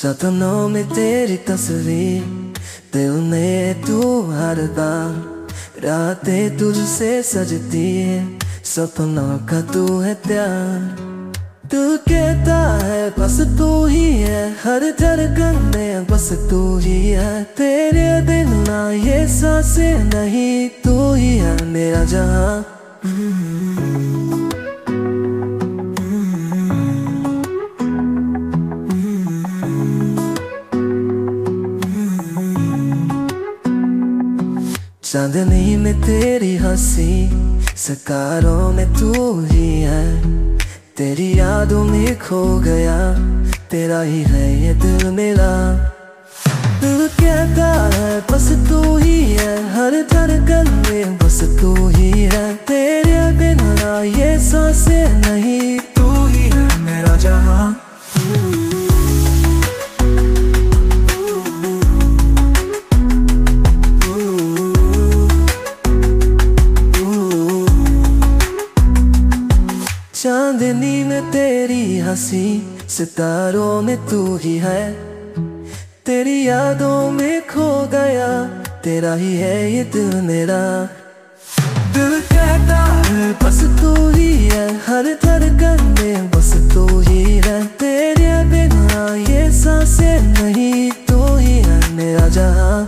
सपनों में तेरी तस्वीर, दिल में तू हर बार, रातें तुझसे सजती है, सपनों का तू है प्यार। तू कहता है बस तू ही है, हर धड़कन में बस तू ही है, तेरे बिना ये सांसें नहीं, तू ही है मेरा जहां। चांदनी में तेरी हंसी, सितारों में तू ही है, तेरी यादों में खो गया, तेरा ही है ये दिल मेरा। दिल कहता है बस तू ही है, हर धड़कन में बस तू ही है, तेरे बिना ये सांसें नहीं, तू ही है मेरा जहां। चांदनी में तेरी हंसी, सितारों में तू ही है, तेरी यादों में खो गया, तेरा ही है ये दिल मेरा। दिल कहता है बस तू ही है, हर धड़कन में बस तू ही है, तेरे बिना ये सांसें नहीं, तू ही है मेरा जहां।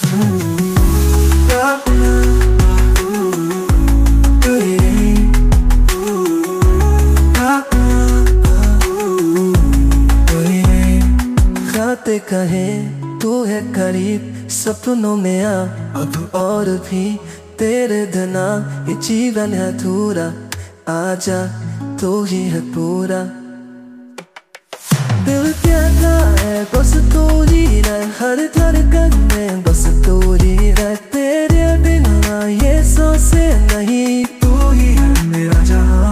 बातें कहे तू है करीब, सपनों में आ अब और भी, तेरे बिना ये जीवन है अधूरा, आजा तू ही है पूरा। दिल कहता है बस तू ही रह, हर धड़कन में बस तू ही रह, तेरे बिना ये सांसें नहीं, तू ही है मेरा जहां।